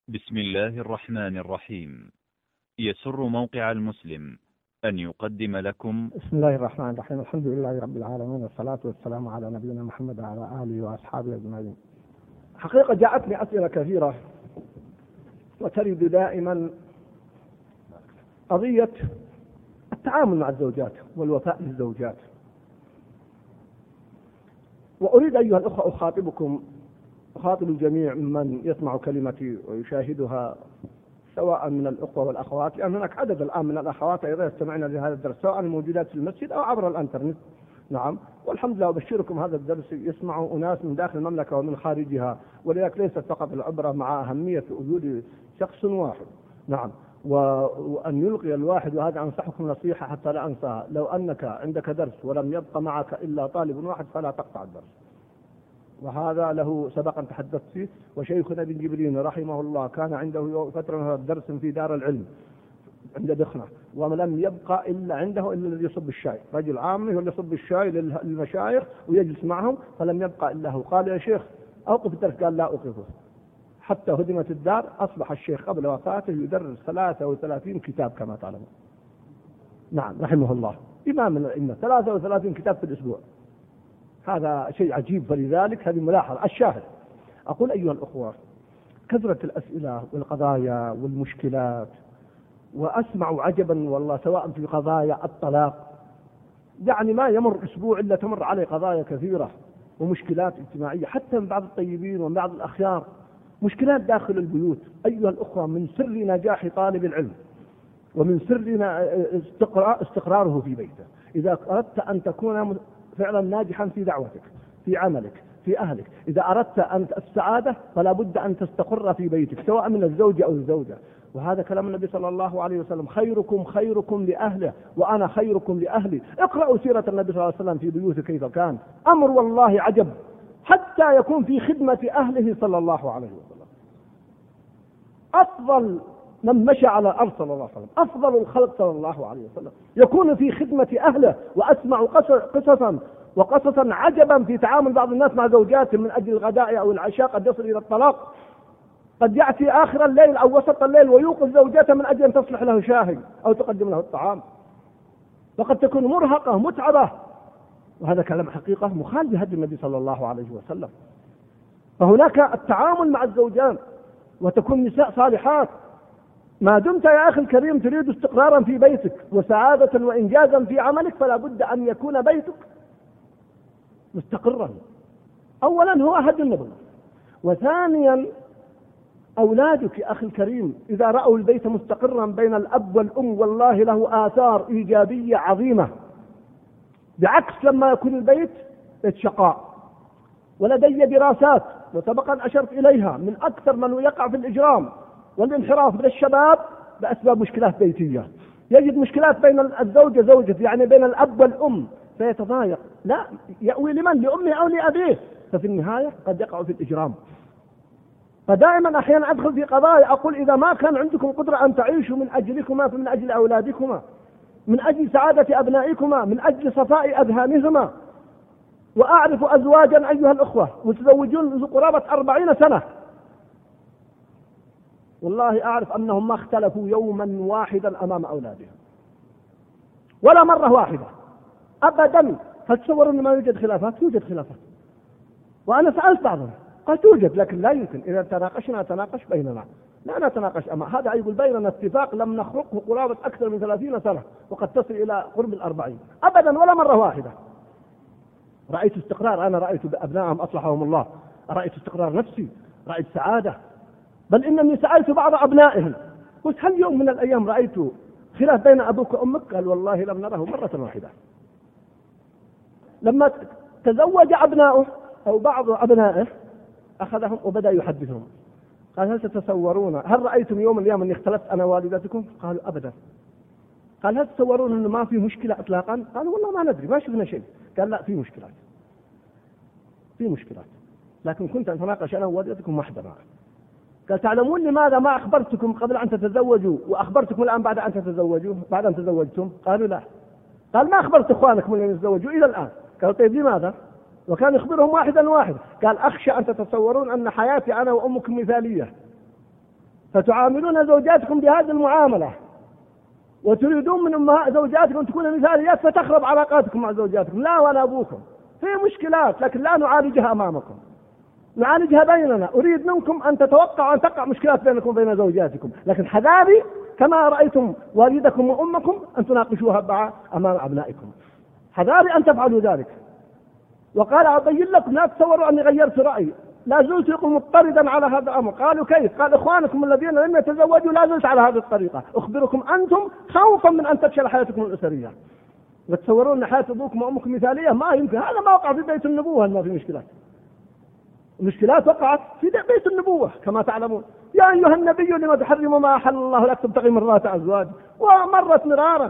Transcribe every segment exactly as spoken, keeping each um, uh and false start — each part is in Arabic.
بسم الله الرحمن الرحيم. يسر موقع المسلم أن يقدم لكم بسم الله الرحمن الرحيم. الحمد لله رب العالمين، والصلاة والسلام على نبينا محمد وعلى آله وأصحابه أجمعين. حقيقة جاءتني أسئلة كثيرة وترد دائما قضية التعامل مع الزوجات والوفاء للزوجات، وأريد أيها الأخوة أخاطبكم أخاطب الجميع من يسمع كلمتي ويشاهدها، سواء من الأخوة والأخوات، لأن هناك عدد الآن من الأخوات أيضا يستمعون لهذا الدرس سواء الموجودات في المسجد أو عبر الإنترنت. نعم، والحمد لله أبشركم هذا الدرس يسمع أناس من داخل المملكة ومن خارجها، ولذلك ليست فقط العبرة مع أهمية وجود شخص واحد. نعم، وأن يلقي الواحد، وهذا أنصحكم نصيحة حتى لا أنساها: لو أنك عندك درس ولم يبقى معك إلا طالب واحد فلا تقطع الدرس، وهذا له سبقا تحدثت فيه. وشيخنا ابن جبرين رحمه الله كان عنده فترة درس في دار العلم عند دخنة، ولم يبقى إلا عنده إلا الذي يصب الشاي، رجل عامي هو اللي يصب الشاي للمشايخ ويجلس معهم، فلم يبقى إلا هو. قال: يا شيخ أوقف الدرس. قال: لا أوقفه. حتى هدمت الدار، أصبح الشيخ قبل وفاته يدرس ثلاثة وثلاثين كتاب كما تعلمون. نعم، رحمه الله، إمام من الأئمة، ثلاثة وثلاثين كتاب في الأسبوع. هذا شيء عجيب، فلذلك هذه ملاحظة. الشاهد، أقول أيها الأخوة، كثرة الأسئلة والقضايا والمشكلات، وأسمع عجبا والله سواء في قضايا الطلاق، يعني ما يمر أسبوع إلا تمر عليه قضايا كثيرة ومشكلات اجتماعية، حتى من بعض الطيبين ومن بعض الأخيار، مشكلات داخل البيوت. أيها الأخوة، من سر نجاح طالب العلم ومن سر استقراره في بيته، إذا أردت أن تكون فعلا ناجحا في دعوتك، في عملك، في أهلك، إذا أردت أن السعادة فلا بد أن تستقر في بيتك، سواء من الزوجة أو الزوجة. وهذا كلام النبي صلى الله عليه وسلم: خيركم خيركم لأهله وأنا خيركم لأهلي. اقرأوا سيرة النبي صلى الله عليه وسلم في بيوته كيف كان، أمر والله عجب، حتى يكون في خدمة أهله صلى الله عليه وسلم. أفضل من مشى على الأرض صلى الله عليه وسلم، أفضل الخلق صلى الله عليه وسلم، يكون في خدمة أهله. وأسمع قصصا وقصصا عجبا في تعامل بعض الناس مع زوجاتهم من أجل الغداء أو العشاء، قد يصل إلى الطلاق، قد يأتي آخر الليل أو وسط الليل ويوقظ زوجته من أجل أن تصلح له شاهي أو تقدم له الطعام، وقد تكون مرهقة متعبة. وهذا كلام حقيقة مخالف لهدي النبي صلى الله عليه وسلم. فهناك التعامل مع الزوجان، وتكون نساء صالحات. ما دمت يا أخي الكريم تريد استقرارا في بيتك وسعادة وإنجازا في عملك، فلا بد أن يكون بيتك مستقرا. أولا هو عهد النبوة، وثانيا أولادك يا أخي الكريم إذا رأوا البيت مستقرا بين الأب والأم، والله له آثار إيجابية عظيمة، بعكس لما يكون البيت شقاء. ولدي دراسات وسبقا أشرت إليها من أكثر من يقع في الإجرام والانحراف من الشباب بأسباب مشكلات بيتية. يجد مشكلات بين الزوجة زوجته، يعني بين الأب والأم، فيتضايق، لا يأوي لمن؟ لأمه أو لأبيه، ففي النهاية قد يقع في الإجرام. فدائما أحيانا أدخل في قضايا أقول: إذا ما كان عندكم قدرة أن تعيشوا من أجلكما فمن أجل أولادكما، من أجل سعادة أبنائكما، من أجل صفاء أذهانهما. وأعرف أزواجا أيها الأخوة متزوجون منذ قرابة أربعين سنة، والله أعرف أنهم ما اختلفوا يوما واحدا أمام أولادهم، ولا مرة واحدة أبدا. فتصوروا أن ما يوجد خلافات؟ توجد خلافات، وأنا سألت بعضهم قال توجد، لكن لا يمكن إذا تناقشنا نتناقش بيننا، لا نتناقش أما هذا. يقول بيننا اتفاق لم نخرقه قرابة أكثر من ثلاثين سنة، وقد تصل إلى قرب الأربعين، أبدا ولا مرة واحدة. رأيت استقرار، أنا رأيت بأبنائهم أصلحهم الله، رأيت استقرار نفسي، رأيت سعادة. بل إنني سألت بعض أبنائهم قلت: هل يوم من الأيام رأيت خلاف بين أبوك وأمك؟ قال: والله لم نره مرة واحدة. لما تزوج أبنائه أو بعض أبنائه أخذهم وبدأ يحدثهم، قال: هل تتصورون، هل رأيتم يوم من الأيام أني اختلفت أنا والدتكم؟ قالوا: أبدا. قال: هل تتصورون أنه ما في مشكلة إطلاقا؟ قالوا: والله ما ندري، ما شفنا شيء. قال: لا، في مشكلات، في مشكلات، لكن كنت أتناقش أنا ووالدتكم واحدة معه. قال: تعلمون لماذا ما أخبرتكم قبل أن تتزوجوا وأخبرتكم الآن بعد أن تتزوجوا بعد أن تزوجتم؟ قالوا: لا. قال: ما أخبرت إخوانكم الذين يتزوجوا إلى الآن؟ قالوا: طيب لماذا؟ وكان يخبرهم واحدا واحدا. قال: أخشى أن تتصورون أن حياتي أنا وأمكم مثالية، فتعاملون زوجاتكم بهذه المعاملة وتريدون من أمهات زوجاتكم تكون مثاليات فتخرب علاقاتكم مع زوجاتكم. لا، وأنا أبوكم في مشكلات لكن لا نعالجها أمامكم، نعالجها بيننا. أريد منكم أن تتوقعوا أن تقع مشكلات بينكم وبين زوجاتكم، لكن حذاري كما رأيتم والدكم وأمكم أن تناقشوها أمام أبنائكم. حذاري أن تفعلوا ذلك. وقال أبين لكم لا تصوروا أني غيرت رأيي، لا زلت مضطردا على هذا الأمر. قالوا كيف؟ قال إخوانكم الذين لم يتزوجوا لا زلت على هذه الطريقة، أخبركم أنتم خوفا من أن تفشل حياتكم الأسرية. وتصورون أن حياة أبوكم وأمكم مثالية؟ ما يمكن. هذا ما وقع في بيت النبوة، ما في مشكلات. المشكلات وقعت في بيت النبوة كما تعلمون. يا أيها النبي لما تحرم ما أحل الله لك تبتغي مرات أزواج، ومرت مرارا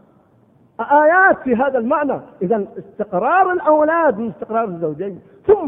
آيات في هذا المعنى. إذن استقرار الأولاد من استقرار الزوجين. ثم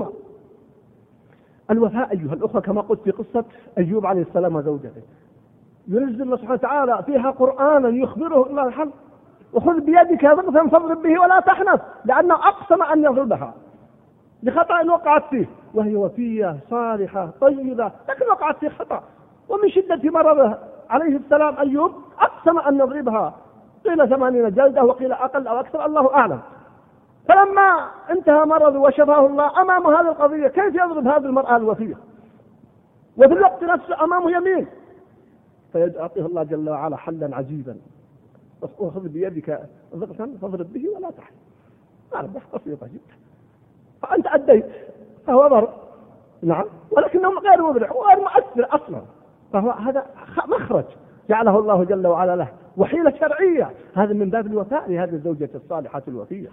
الوفاء أيها الأخوة كما قلت في قصة أيوب عليه السلام وزوجته، ينزل الله سبحانه وتعالى فيها قرآنا يخبره الله الحل: وخذ بيدك ضغطا فاضرب به ولا تحنث، لأنه أقسم أن يضربها لخطأ وقعت فيه، وهي وفية صالحة طيبة لكن وقعت فيه خطأ. ومن شدة مرضه عليه السلام أيوب أقسم أن يضربها، قيل ثمانين جلدة وقيل أقل أو أكثر، الله أعلم. فلما انتهى مرضه وشفاه الله أمام هذه القضية كيف يضرب هذه المرأة الوفية وفي الوقت نفسه أمامه يمين؟ فيعطيه الله جل وعلا حلا عجيبا: وخذ بيدك ضغطا فاضرب به ولا تحنث. ضربة بسيطة جدا، فأنت أديت فهو ضرب، نعم، ولكنه غير مبرح وغير مؤثر أصلا. فهو هذا مخرج جعله الله جل وعلا له، وحيلة شرعية. هذا من باب الوفاء لهذه الزوجة الصالحة الوفية.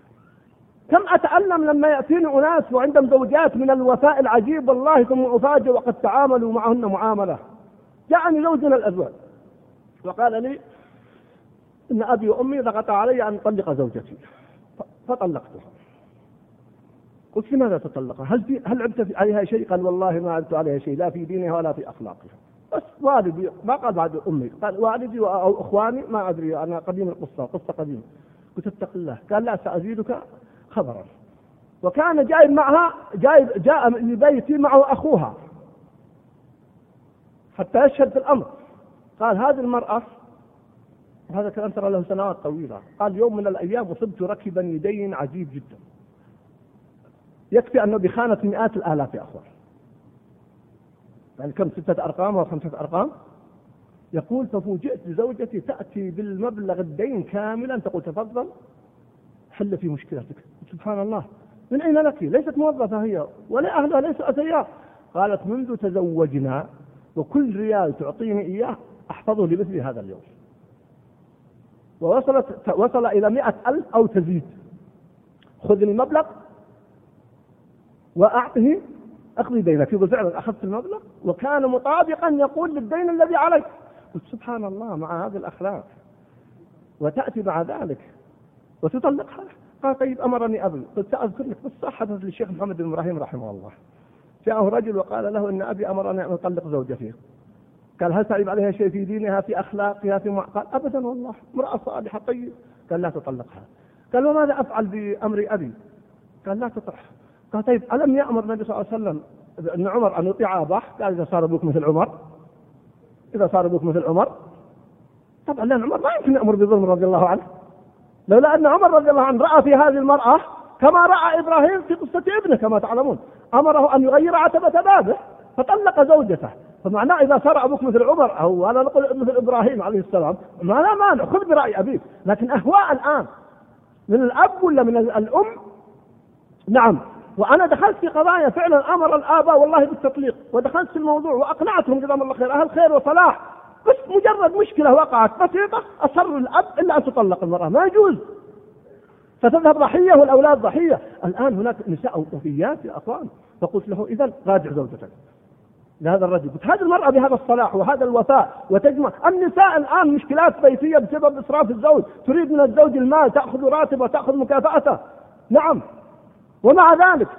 كم أتألم لما يأتيني أناس وعندهم زوجات من الوفاء العجيب، والله ثم أفاجئ وقد تعاملوا معهن معاملة. جاءني زوج من الأزواج وقال لي إن أبي وأمي ضغط علي أن أطلق زوجتي فطلقتها. قلت: لماذا تطلقها؟ هل في هل عبت عليها شيء؟ قال: والله ما عبت عليها شيء، لا في دينها ولا في أخلاقها، بس والدي. ما قال بعد أمي، قال والدي أو إخواني ما أدري، أنا قديم القصة، قصة قديمة. قلت: اتق الله. قال: لا، سأزيدك خبرا. وكان جاي معها جاي جاء لبيتي معه أخوها حتى يشهد في الأمر. قال: هذه المرأة، هذا كلام ترى له سنوات طويلة، قال: يوم من الأيام أصبت ركبا يدين عجيب جدا، يكفي أنه بخانة مئات الآلاف يا أخوان، يعني كم، ستة أرقام أو خمسة أرقام. يقول: ففوجئت بزوجتي تأتي بالمبلغ الدين كاملا، تقول: تفضل حل في مشكلتك. سبحان الله، من أين لك؟ ليست موظفة هي ولا أهلها ليسوا أثرياء. قالت: منذ تزوجنا وكل ريال تعطيني إياه أحفظه لمثل هذا اليوم. ووصلت وصل إلى مئة ألف أو تزيد. خذ المبلغ وأعطه، أقضي دينك. وفعلا أخذت المبلغ وكان مطابقا يقول للدين الذي عليك. قلت: سبحان الله، مع هذه الأخلاق وتأتي مع ذلك وتطلقها. قال: طيب أمرني أبي. قلت: أذكر لك قصة حدثت للشيخ محمد بن إبراهيم رحمه الله. جاءه رجل وقال له: إن أبي أمرني أن أطلق زوجتي. قال: هل تعيب عليها شيء في دينها في أخلاقها في مع... قال: أبدا والله، امرأة صالحة طيب. قال: لا تطلقها. قال: وماذا أفعل بأمر أبي؟ قال: لا تطرح. قال: طيب ألم يأمر النبي صلى الله عليه وسلم ابن عمر أن يطيع أباه؟ قال: إذا صار أبوك مثل عمر، إذا صار أبوك مثل عمر. طبعا لأن عمر ما يمكن يأمر بظلم رضي الله عنه، لولا أن عمر رضي الله عنه رأى في هذه المرأة كما رأى إبراهيم في قصة ابنه كما تعلمون، أمره أن يغير عتبة بابه فطلق زوجته. فمعناه إذا صار أبوك مثل عمر أو أنا نقول مثل إبراهيم عليه السلام ما لا مانع، خذ برأي أبيك. لكن أهواء الآن من الأب ولا من الأم؟ نعم. وأنا دخلت في قضايا فعلا أمر الآباء والله بالتطليق، ودخلت في الموضوع وأقنعتهم جزاهم الله خير، أهل خير وصلاح، بس مجرد مشكلة وقعت بسيطة أصر الأب إلا أن تطلق المرأة، ما يجوز، فتذهب ضحية والأولاد ضحية. الآن هناك نساء وفيات يا أخوان. فقلت له: إذن راجع زوجتك. لهذا الرجل قلت: هذه المرأة بهذا الصلاح وهذا الوفاء وتجمع. النساء الآن مشكلات بيتية بسبب إسراف الزوج، تريد من الزوج المال، تأخذ راتبه وتأخذ مكافأته. نعم. ومع ذلك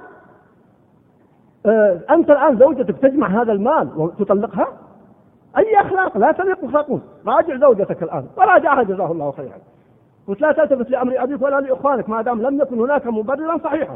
آه أنت الآن زوجتك تجمع هذا المال وتطلقها؟ أي أخلاق؟ لا تليق أخلاقون. راجع زوجتك الآن وراجعها جزاه الله خيرا. قلت: لا تلتفت لأمر أبيك ولا لإخوانك ما دام لم يكن هناك مبررا صحيحا.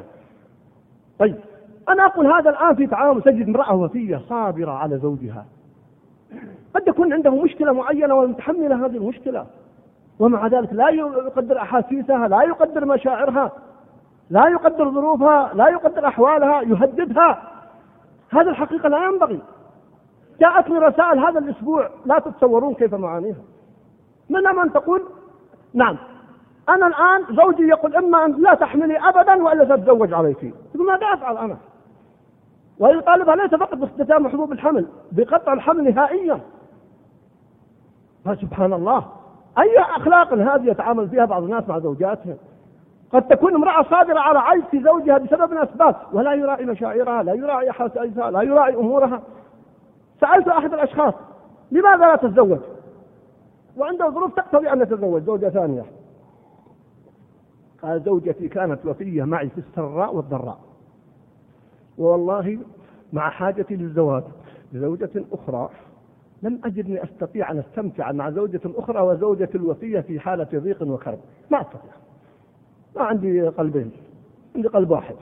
طيب أنا أقول هذا الآن في تعامل، تجد امرأة وفية صابرة على زوجها قد يكون عنده مشكلة معينة ومتحملة هذه المشكلة، ومع ذلك لا يقدر أحاسيسها، لا يقدر مشاعرها، لا يقدر ظروفها، لا يقدر أحوالها، يهددها. هذا الحقيقة لا ينبغي. جاءتني رسائل هذا الأسبوع لا تتصورون كيف معانيها. منها من تقول نعم أنا الآن زوجي يقول إما أن لا تحملي أبدا وإلا تتزوج عليك. يقول ماذا أفعل أنا؟ ويطالبها ليس فقط باختتام حبوب الحمل، بقطع الحمل نهائيا. فسبحان الله، أي أخلاق هذه يتعامل فيها بعض الناس مع زوجاتهم؟ قد تكون امرأة صادرة على عيب في زوجها بسبب من أسباب، ولا يراعي مشاعرها، لا يراعي أحاسيسها، لا يراعي أمورها. سألت أحد الأشخاص لماذا لا تتزوج؟ وعنده ظروف تقتضي أن يتزوج زوجة ثانية. قال زوجتي كانت وفية معي في السراء والضراء، والله مع حاجتي للزواج لزوجة أخرى لم أجدني أستطيع أن أستمتع مع زوجة أخرى وزوجة الوفية في حالة ضيق وكرب. ما أستطيع، ما عندي قلبين، عندي قلب واحد.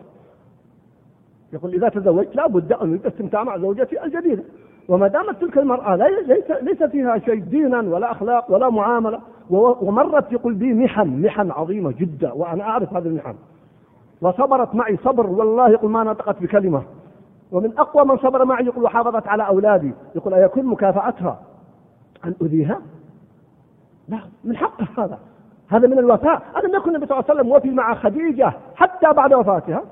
يقول إذا تزوجت لا بد أن أريد استمتاع مع زوجتي الجديدة، وما دامت تلك المرأة ليس ليس فيها شيء دينا ولا أخلاق ولا معاملة، ومرت يقول بي محن محن عظيمة جدا وأنا أعرف هذه المحن، وصبرت معي صبر والله يقول ما نطقت بكلمة، ومن أقوى من صبر معي يقول وحافظت على أولادي. يقول أيكون مكافأتها أن أذيها؟ لا، من حقها هذا، هذا من الوفاء. ألم يكن النبي صلى الله عليه وسلم وفي مع خديجة حتى بعد وفاتها؟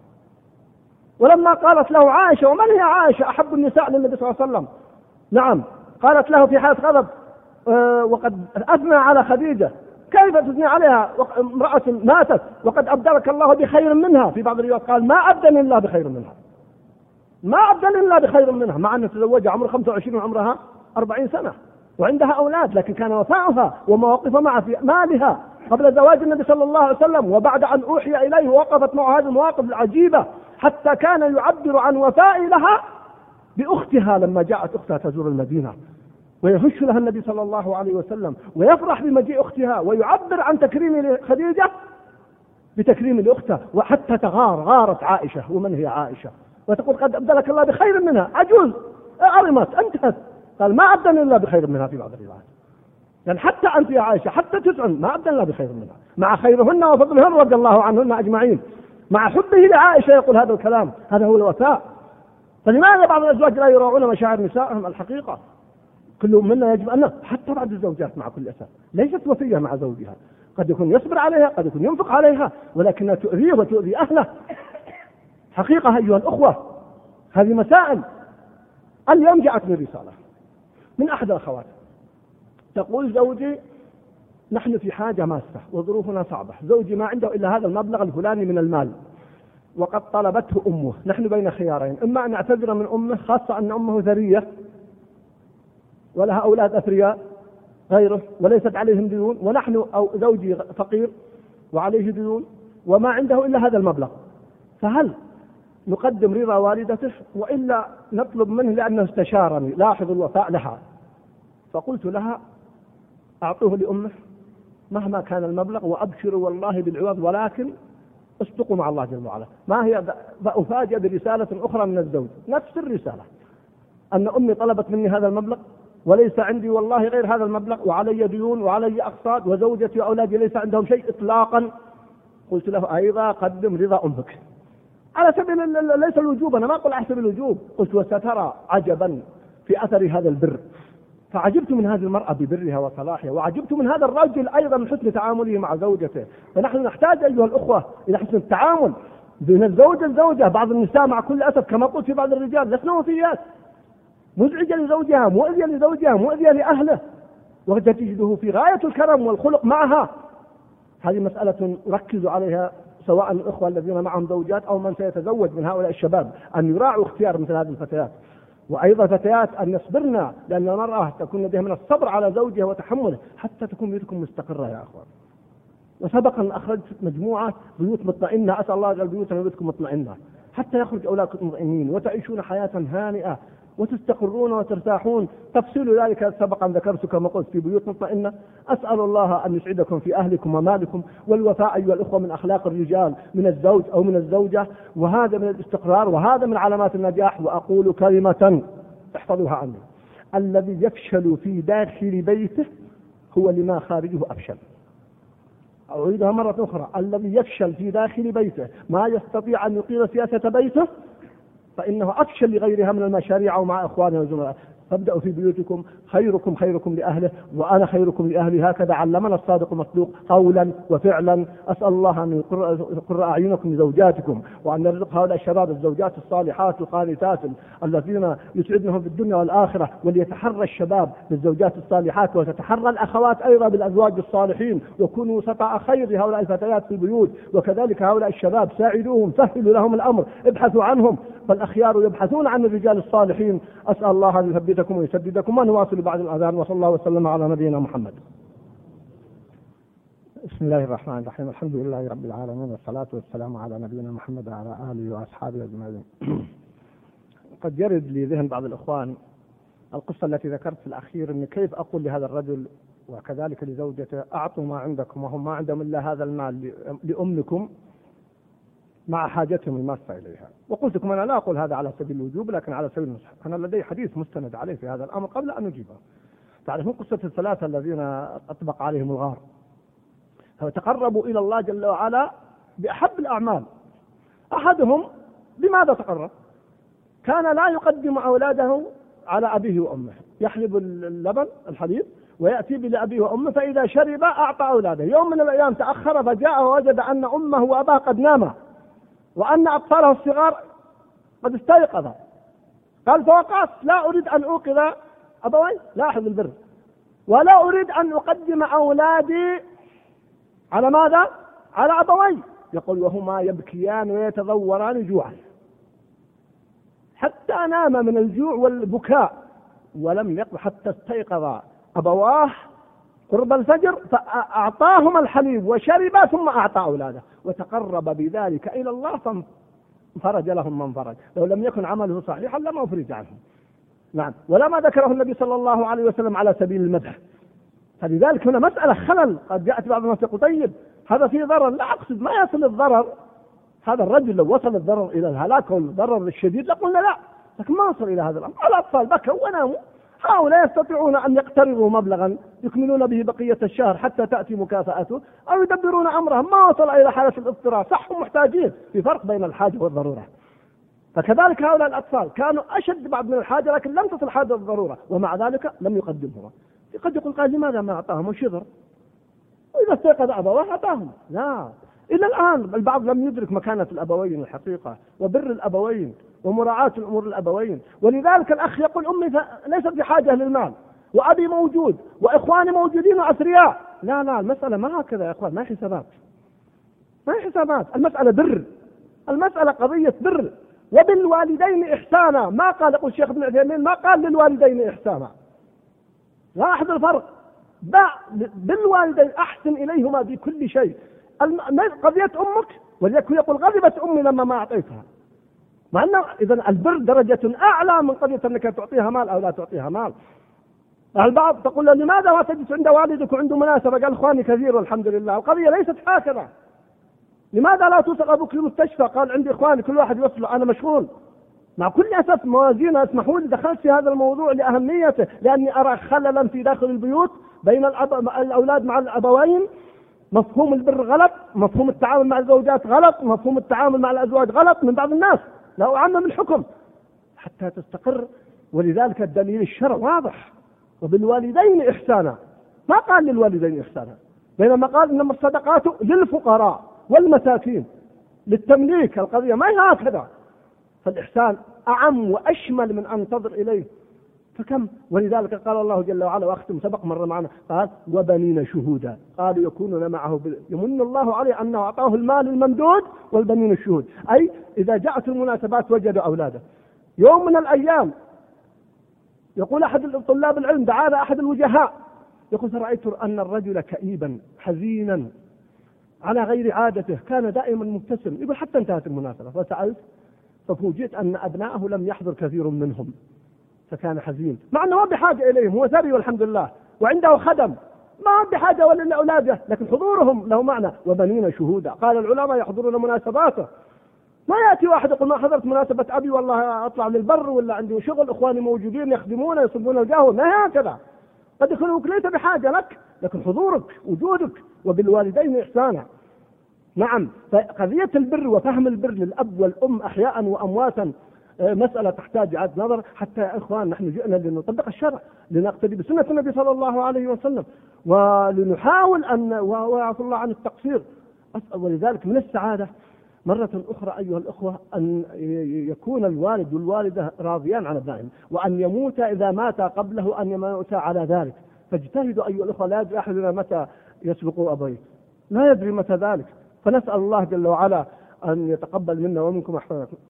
ولما قالت له عائشة، ومن هي عائشة أحب النساء للنبي صلى الله عليه وسلم؟ نعم، قالت له في حالة غضب أه وقد أثنى على خديجة، كيف تثني عليها امرأة ماتت وقد أبدلك الله بخير منها؟ في بعض الروايات قال ما أبدل الله بخير منها، ما أبدل الله بخير منها، مع أن تزوجها عمر خمسة وعشرين وعمرها أربعين سنة وعندها أولاد، لكن كان وفاؤها ومواقفها مع في مالها قبل زواج النبي صلى الله عليه وسلم وبعد أن أوحي إليه وقفت مع هذه المواقف العجيبة، حتى كان يعبر عن وفاء لها بأختها لما جاءت أختها تزور المدينة، ويهش لها النبي صلى الله عليه وسلم ويفرح بمجيء أختها، ويعبر عن تكريم لخديجة بتكريم لأختها، وحتى تغار غارت عائشة، ومن هي عائشة؟ وتقول قد أبدلك الله بخير منها، عجوز أرمت انتهت. قال ما أبدل الله بخير منها في بعض الروايات، يعني حتى أنت يا عائشة حتى تسعن ما أبدل الله بخير منها، مع خيرهن وفضلهن رضي الله عنهن أجمعين، مع حبه لعائشة يقول هذا الكلام. هذا هو الوفاء. فلماذا بعض الأزواج لا يراعون مشاعر نسائهم؟ الحقيقة كل منا يجب أن حتى بعض الزوجات مع كل أسف ليست وفية مع زوجها، قد يكون يصبر عليها، قد يكون ينفق عليها، ولكنها تؤذيه وتؤذي أهله. حقيقة أيها الأخوة هذه مسائل. اليوم جاءتني رسالة من أحد الأخوات تقول زوجي نحن في حاجة ماسة وظروفنا صعبة، زوجي ما عنده إلا هذا المبلغ الفلاني من المال وقد طلبته أمه، نحن بين خيارين، إما أن نعتذر من أمه خاصة أن أمه ذرية ولها أولاد أثرياء غيره وليست عليهم ديون، ونحن أو زوجي فقير وعليه ديون وما عنده إلا هذا المبلغ، فهل نقدم رضا والدته وإلا نطلب منه لأنه استشارني؟ لاحظ الوفاء لها. فقلت لها أعطوه لأمه مهما كان المبلغ وأبشروا والله بالعوض، ولكن اصدقوا مع الله جل وعلا. ما هي فأفاجأ برسالة أخرى من الزوج نفس الرسالة، أن أمي طلبت مني هذا المبلغ وليس عندي والله غير هذا المبلغ وعلي ديون وعلي أقساط وزوجتي وأولادي ليس عندهم شيء إطلاقا. قلت له أيضا قدم رضا أمك على سبيل ليس الوجوب، أنا ما أقول أحسب الوجوب، قلت وسترى عجبا في أثر هذا البر. فعجبت من هذه المرأة ببرها وصلاحها، وعجبت من هذا الرجل أيضا من حسن تعامله مع زوجته. فنحن نحتاج أيها الأخوة إلى حسن التعامل بين الزوجة الزوجة. بعض النساء مع كل أسف كما قلت في بعض الرجال لسنا وفيات، مزعجة لزوجها، مؤذية لزوجها، مؤذية لأهله، وقد تجده في غاية الكرم والخلق معها. هذه مسألة ركزوا عليها سواء الأخوة الذين معهم زوجات أو من سيتزوج من هؤلاء الشباب، أن يراعوا اختيار مثل هذه الفتيات. وأيضا فتيات أن يصبرن، لأن المرأة تكون لديها من الصبر على زوجها وتحمله حتى تكون بيوتكم مستقرة يا أخوان. وسبقا أخرجت مجموعة بيوت مطمئنة، أسأل الله أن بيوتنا بيوتكم مطمئنة حتى يخرج أولادكم مطمئنين وتعيشون حياة هانئة وتستقرون وترتاحون. تفصيل ذلك سبقا ذكرت كما قلت في بيوت مطمئنة. أسأل الله أن يسعدكم في أهلكم ومالكم. والوفاء أيها الأخوة من أخلاق الرجال من الزوج أو من الزوجة، وهذا من الاستقرار وهذا من علامات النجاح. وأقول كلمة احفظوها عني، الذي يفشل في داخل بيته هو لما خارجه أفشل. أعيدها مرة أخرى، الذي يفشل في داخل بيته ما يستطيع أن يقيم سياسة بيته فإنه أفشل لغيرها من المشاريع ومع إخوانه وزملائه. فابدأوا في بيوتكم، خيركم خيركم لأهله وأنا خيركم لأهلي، هكذا علمنا الصادق المصدوق قولا وفعلا. أسأل الله أن يقر أعينكم لزوجاتكم وأن يرزق هؤلاء الشباب الزوجات الصالحات القانتات الذين يسعدنهم في الدنيا والآخرة، وليتحرى الشباب بالزوجات الصالحات وتتحرى الأخوات أيضا بالأزواج الصالحين، وكونوا سطع خير لهؤلاء الفتيات في البيوت، وكذلك هؤلاء الشباب ساعدوهم، سهلوا لهم الأمر، ابحثوا عنهم، فالأخيار يبحثون عن الرجال الصالحين. أسأل الله أن يثبتكم ويسددكم، ونواصل بعد الأذان. وصلى الله وسلم على نبينا محمد. بسم الله الرحمن الرحيم، الحمد لله رب العالمين، والصلاة والسلام على نبينا محمد وعلى آله وأصحابه أجمعين. قد يرد لي ذهن بعض الإخوان القصة التي ذكرت في الأخير، أن كيف أقول لهذا الرجل وكذلك لزوجته أعطوا ما عندكم وهم ما عندهم إلا هذا المال لأمكم مع حاجتهم الماسة إليها. وقلت لكم أنا لا أقول هذا على سبيل الوجوب لكن على سبيل النصح. أنا لدي حديث مستند عليه في هذا الأمر قبل أن أجيبه. تعرفون قصة الثلاثة الذين أطبق عليهم الغار، فتقربوا إلى الله جل وعلا بأحب الأعمال. أحدهم بماذا تقرب؟ كان لا يقدم أولاده على أبيه وأمه، يحلب اللبن الحليب ويأتي لأبيه وأمه، فإذا شرب أعطى أولاده. يوم من الأيام تأخر فجاء ووجد أن أمه وأباه قد ناما وأن أطفاله الصغار قد استيقظا. قال فوقعت لا أريد أن أوقظ أبوي، لاحظ البر، ولا أريد أن أقدم أولادي على ماذا؟ على أبوي. يقول وهما يبكيان ويتضوران جوعا، حتى نام من الجوع والبكاء ولم يقض حتى استيقظ أبواه قرب الفجر فأعطاهما الحليب وشربا ثم أعطى أولاده، وتقرب بذلك إلى الله فانفرج لهم من فرج. لو لم يكن عمله صحيحا لما أفرج عنه. نعم، ولا ما ذكره النبي صلى الله عليه وسلم على سبيل المدح. فلذلك هنا مسألة خلل. قد جاءت بعض الناس يقول طيب هذا فيه ضرر، لا أقصد ما يصل الضرر. هذا الرجل لو وصل الضرر إلى الهلاك والضرر الشديد لقلنا لا، لكن ما وصل إلى هذا الأمر. الأطفال بكوا وناموا، هؤلاء يستطيعون أن يقترضوا مبلغا يكملون به بقية الشهر حتى تأتي مكافأته، أو يدبرون أمرهم. ما وصل إلى حالة الاضطرار، صح محتاجين، في فرق بين الحاجة والضرورة. فكذلك هؤلاء الأطفال كانوا أشد بعض من الحاجة لكن لم تصل حاجة الضرورة، ومع ذلك لم يقدمهما. قد يقول قال لماذا ما أعطاهم وشذر، وإذا استيقظ أبواه أعطاهم. لا، إلى الآن البعض لم يدرك مكانة الأبوين الحقيقة وبر الأبوين ومراعاة الأمور الأبوين. ولذلك الأخ يقول أمي ليست بحاجة للمال وأبي موجود وإخواني موجودين وأثرياء. لا لا، المسألة ما هكذا يا إخوان، ما هي حسابات، ما هي حسابات. المسألة بر، المسألة قضية بر. وبالوالدين إحسانا، ما قال يقول الشيخ ابن عثيمين ما قال للوالدين إحسانا. لاحظ الفرق، بالوالدين أحسن إليهما بكل شيء. قضية أمك وليكن يقول غضبت أمي لما ما أعطيتها، مع أنه إذن البر درجة أعلى من قضية أنك تعطيها مال أو لا تعطيها مال. البعض تقول له لماذا ما تجلس عند والدك وعنده مناسبة؟ قال إخواني كثير والحمد لله. القضية ليست هكذا. لماذا لا توصل أبوك للمستشفى؟ قال عندي إخواني كل واحد يوصله، أنا مشغول. مع كل أسف موازين، اسمحوا لي دخلت في هذا الموضوع لأهميته، لأني أرى خللا في داخل البيوت بين الأولاد مع الأبوين. مفهوم البر غلط، مفهوم التعامل مع الزوجات غلط، مفهوم التعامل مع الأزواج غلط من بعض الناس. لا أعمم الحكم حتى تستقر. ولذلك الدليل الشرع واضح، وبالوالدين إحسانا. ما قال للوالدين إحسانا، بينما قال إنما الصدقات للفقراء والمساكين للتمليك. القضية ما هي هكذا. فالإحسان أعم وأشمل من أن تنظر إليه فكم. ولذلك قال الله جل وعلا، وأختم سبق مرة معنا، قال وبنين شهودا قالوا يكونون معه ب... يمن الله عليه أنه أعطاه المال الممدود والبنين الشهود، أي إذا جاءت المناسبات وجدوا أولاده. يوم من الأيام يقول أحد طلاب العلم، دعانا أحد الوجهاء، يقول فرأيت أن الرجل كئيبا حزينا على غير عادته، كان دائما مبتسم. يقول حتى انتهت المناسبة فسألت ففوجئت أن أبنائه لم يحضر كثير منهم، فكان حزين، مع أنه ما بحاجة إليهم، هو ثري والحمد لله وعنده خدم، ما بحاجة ولا لأولاده، لكن حضورهم له معنى. وبنين شهودا، قال العلماء يحضرون مناسباته ما يأتي واحد يقول ما حضرت مناسبة أبي والله أطلع للبر ولا عندي شغل، إخواني موجودين يخدمون يصبون القهوة، ما هي هكذا. قد يكونوا ليس بحاجة لك، لكن حضورك وجودك، وبالوالدين إحسانا. نعم، فقضية البر وفهم البر للأب والأم أحياء وأمواتا مسألة تحتاج إعادة نظر. حتى يا إخوان نحن جئنا لنطبق الشرع، لنقتدي بسنة النبي صلى الله عليه وسلم، ولنحاول أن ويعفو الله عن التقصير. ولذلك من السعادة مرة أخرى أيها الأخوة أن يكون الوالد والوالدة راضيان عن ابنائهم، وأن يموت إذا مات قبله أن يموت على ذلك. فاجتهدوا أيها الأخوة، لا يدري أحدنا متى يسبق أبيه، لا يدري متى ذلك. فنسأل الله جل وعلا أن يتقبل منا ومنكم أحسنكم.